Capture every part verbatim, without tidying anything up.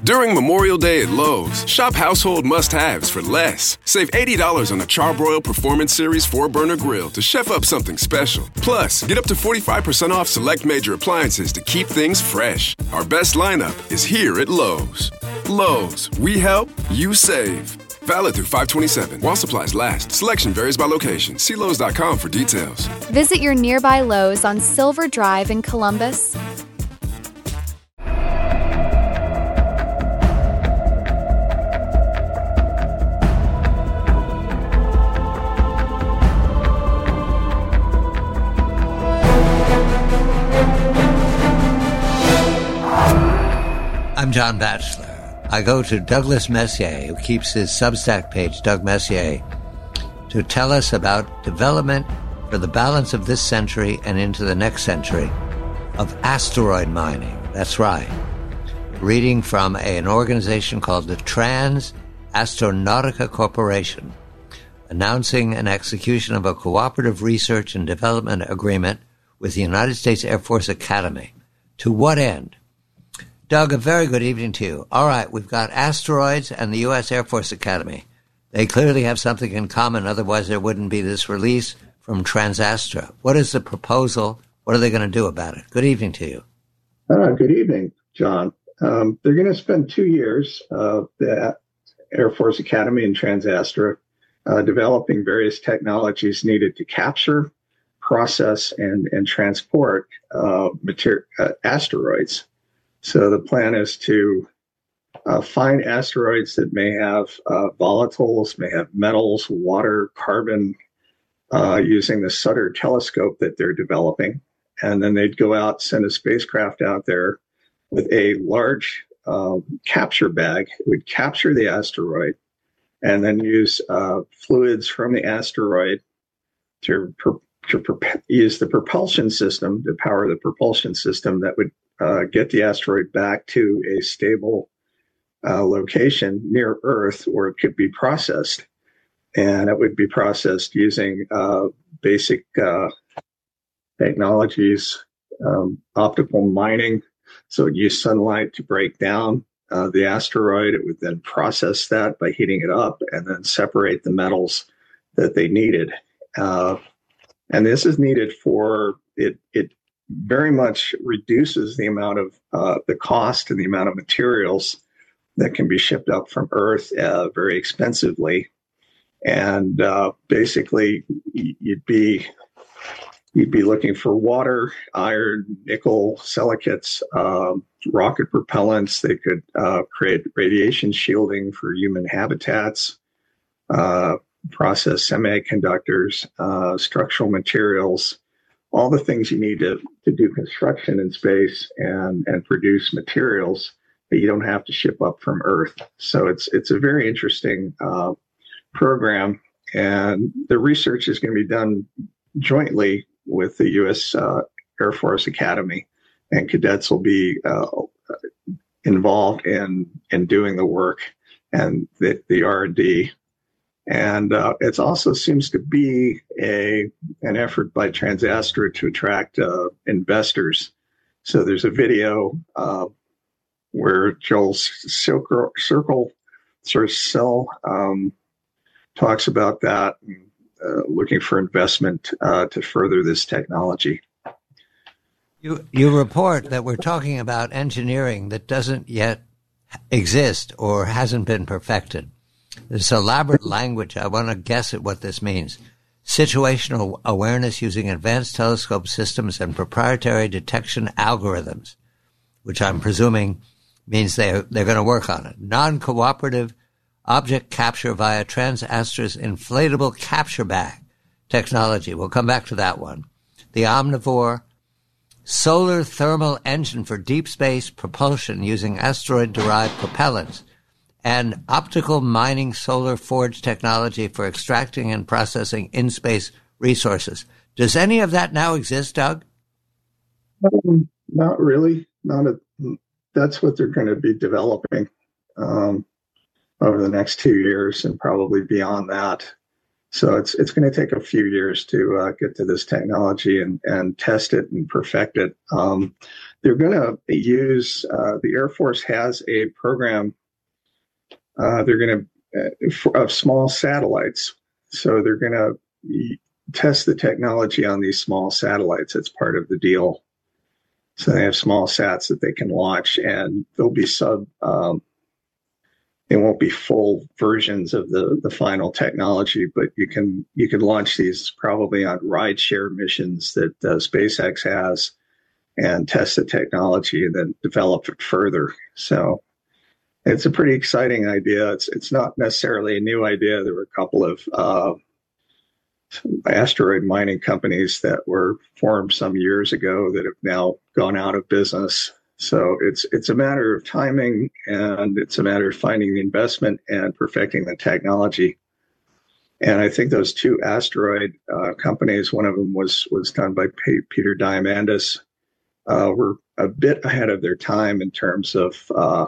During Memorial Day at Lowe's, shop household must-haves for less. Save eighty dollars on a Charbroil Performance Series four burner grill to chef up something special. Plus, get up to forty-five percent off select major appliances to keep things fresh. Our best lineup is here at Lowe's. Lowe's, we help, you save. Valid through five twenty-seven. While supplies last. Selection varies by location. See Lowe's dot com for details. Visit your nearby Lowe's on Silver Drive in Columbus. I'm John Batchelor. I go to Douglas Messier, who keeps his Substack page, Doug Messier, to tell us about development for the balance of this century and into the next century of asteroid mining. That's right. Reading from a, an organization called the Trans-Astronautica Corporation, announcing an execution of a cooperative research and development agreement with the United States Air Force Academy. To what end? Doug, a very good evening to you. All right, we've got asteroids and the U S Air Force Academy. They clearly have something in common, otherwise there wouldn't be this release from TransAstra. What is the proposal? What are they going to do about it? Good evening to you. Uh, good evening, John. Um, they're going to spend two years, uh, the Air Force Academy and TransAstra, uh, developing various technologies needed to capture, process, and, and transport uh, mater- uh, asteroids. So the plan is to uh, find asteroids that may have uh, volatiles, may have metals, water, carbon, uh, using the Sutter telescope that they're developing. And then they'd go out, send a spacecraft out there with a large uh, capture bag. It would capture the asteroid and then use uh, fluids from the asteroid to, pro- to pro- use the propulsion system to power the propulsion system that would Uh, get the asteroid back to a stable uh, location near Earth where it could be processed. And it would be processed using uh, basic uh, technologies, um, optical mining. So it used sunlight to break down uh, the asteroid. It would then process that by heating it up and then separate the metals that they needed. Uh, and this is needed for it. It very much reduces the amount of uh, the cost and the amount of materials that can be shipped up from Earth uh, very expensively. And uh, basically, you'd be you'd be looking for water, iron, nickel, silicates, uh, rocket propellants. They could uh, create radiation shielding for human habitats, uh, process semiconductors, uh, structural materials. All the things you need to, to do construction in space and, and produce materials that you don't have to ship up from Earth. So it's it's a very interesting uh, program, and the research is going to be done jointly with the U S uh, Air Force Academy, and cadets will be uh, involved in in doing the work and the, the R and D. And uh, it also seems to be a an effort by TransAstra to attract uh, investors. So there's a video uh, where Joel Circle, Circle sort of Cell um, talks about that, and, uh, looking for investment uh, to further this technology. You you report that we're talking about engineering that doesn't yet exist or hasn't been perfected. This elaborate language, I want to guess at what this means. Situational awareness using advanced telescope systems and proprietary detection algorithms, which I'm presuming means they're, they're going to work on it. Non-cooperative object capture via TransAstra's inflatable capture bag technology. We'll come back to that one. The Omnivore solar thermal engine for deep space propulsion using asteroid-derived propellants, and optical mining solar forge technology for extracting and processing in-space resources. Does any of that now exist, Doug? Um, not really. Not a, that's what they're going to be developing um, over the next two years and probably beyond that. So it's it's going to take a few years to uh, get to this technology and, and test it and perfect it. Um, they're going to use, uh, the Air Force has a program, uh, they're going to, uh, of small satellites. So they're going to test the technology on these small satellites. It's part of the deal. So they have small sats that they can launch, and they'll be sub, um, it won't be full versions of the, the final technology, but you can you can launch these probably on rideshare missions that uh, SpaceX has and test the technology and then develop it further. So it's a pretty exciting idea. It's it's not necessarily a new idea. There were a couple of uh, asteroid mining companies that were formed some years ago that have now gone out of business. So it's it's a matter of timing, and it's a matter of finding the investment and perfecting the technology. And I think those two asteroid uh, companies, one of them was was done by P- Peter Diamandis, uh, were a bit ahead of their time in terms of uh,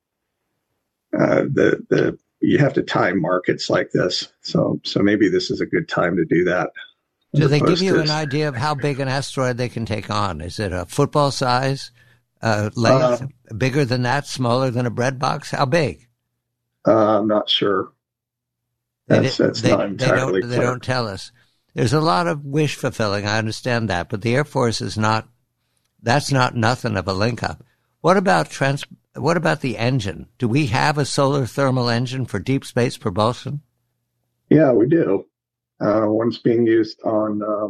uh, the the you have to time markets like this. So so maybe this is a good time to do that. Do they give you an idea of how big an asteroid they can take on? Is it a football size? Uh, length, uh, bigger than that, smaller than a bread box? How big? Uh, I'm not sure. That's, they, that's they, not entirely they don't, clear. They don't tell us. There's a lot of wish fulfilling. I understand that, but the Air Force is not. That's not nothing of a link up. What about trans? What about the engine? Do we have a solar thermal engine for deep space propulsion? Yeah, we do. Uh, one's being used on uh,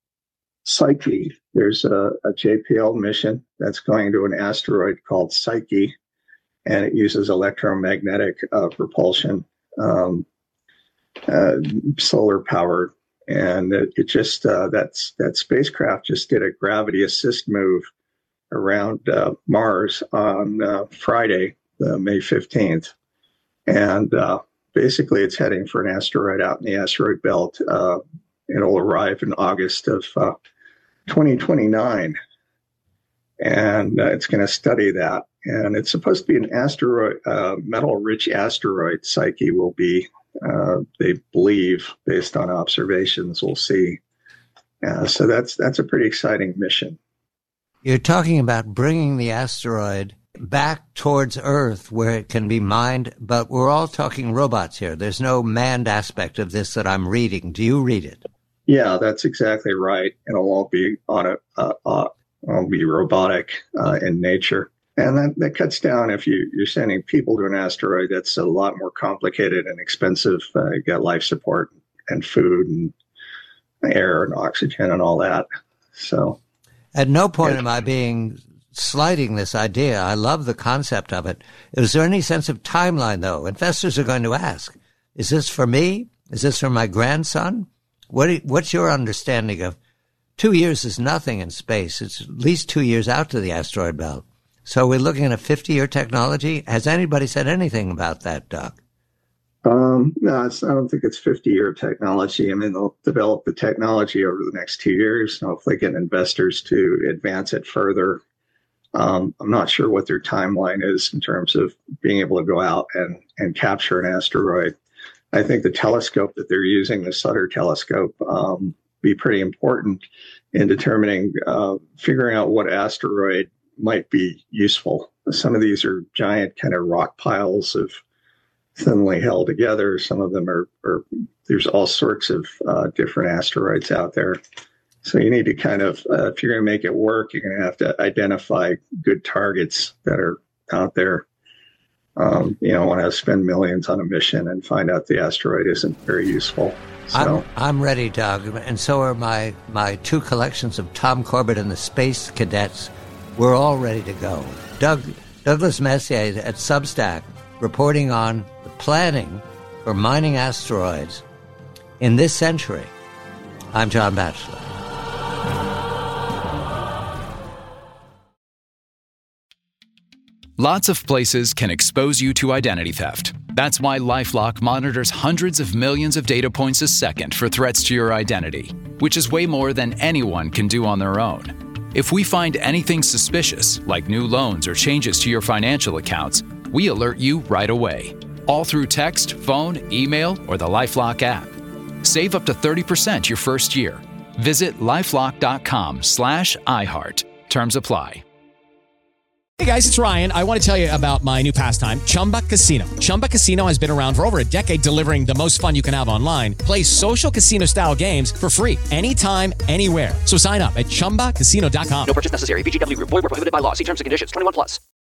Psyche. There's a, a J P L mission that's going to an asteroid called Psyche, and it uses electromagnetic uh, propulsion, um, uh, solar powered, and it, it just uh, that's that spacecraft just did a gravity assist move around uh, Mars on uh, Friday, uh, May fifteenth, and uh, basically it's heading for an asteroid out in the asteroid belt. Uh, it'll arrive in August of Uh, twenty twenty-nine, and uh, it's going to study that. And it's supposed to be an asteroid, uh, metal-rich asteroid. Psyche will be, uh, they believe, based on observations. We'll see. Uh, so that's that's a pretty exciting mission. You're talking about bringing the asteroid back towards Earth where it can be mined, but we're all talking robots here. There's no manned aspect of this that I'm reading. Do you read it? Yeah, that's exactly right. It'll all be on a, uh, uh, it'll be robotic uh, in nature, and that, that cuts down. If you, you're sending people to an asteroid, that's a lot more complicated and expensive. Uh, you got life support and food and air and oxygen and all that. So, at no point yeah. am I being slighting this idea. I love the concept of it. Is there any sense of timeline, though? Investors are going to ask: is this for me? Is this for my grandson? What what's your understanding of two years is nothing in space? It's at least two years out to the asteroid belt. So we're looking at a fifty-year technology. Has anybody said anything about that, Doc? Um, no, it's, I don't think it's fifty-year technology. I mean, they'll develop the technology over the next two years, and hopefully get investors to advance it further. Um, I'm not sure what their timeline is in terms of being able to go out and, and capture an asteroid. I think the telescope that they're using, the Sutter telescope, um, be pretty important in determining, uh, figuring out what asteroid might be useful. Some of these are giant kind of rock piles of thinly held together. Some of them are, are there's all sorts of uh, different asteroids out there. So you need to kind of, uh, if you're going to make it work, you're going to have to identify good targets that are out there. Um, you don't want to spend millions on a mission and find out the asteroid isn't very useful. So. I'm, I'm ready, Doug, and so are my, my two collections of Tom Corbett and the Space Cadets. We're all ready to go. Doug Douglas Messier at Substack, reporting on the planning for mining asteroids in this century. I'm John Batchelor. Lots of places can expose you to identity theft. That's why LifeLock monitors hundreds of millions of data points a second for threats to your identity, which is way more than anyone can do on their own. If we find anything suspicious, like new loans or changes to your financial accounts, we alert you right away, all through text, phone, email, or the LifeLock app. Save up to thirty percent your first year. Visit LifeLock.com slash iHeart. Terms apply. Hey guys, it's Ryan. I want to tell you about my new pastime, Chumba Casino. Chumba Casino has been around for over a decade, delivering the most fun you can have online. Play social casino-style games for free anytime, anywhere. So sign up at Chumba Casino dot com. No purchase necessary. V G W Group. Void where prohibited by law. See terms and conditions. twenty-one plus.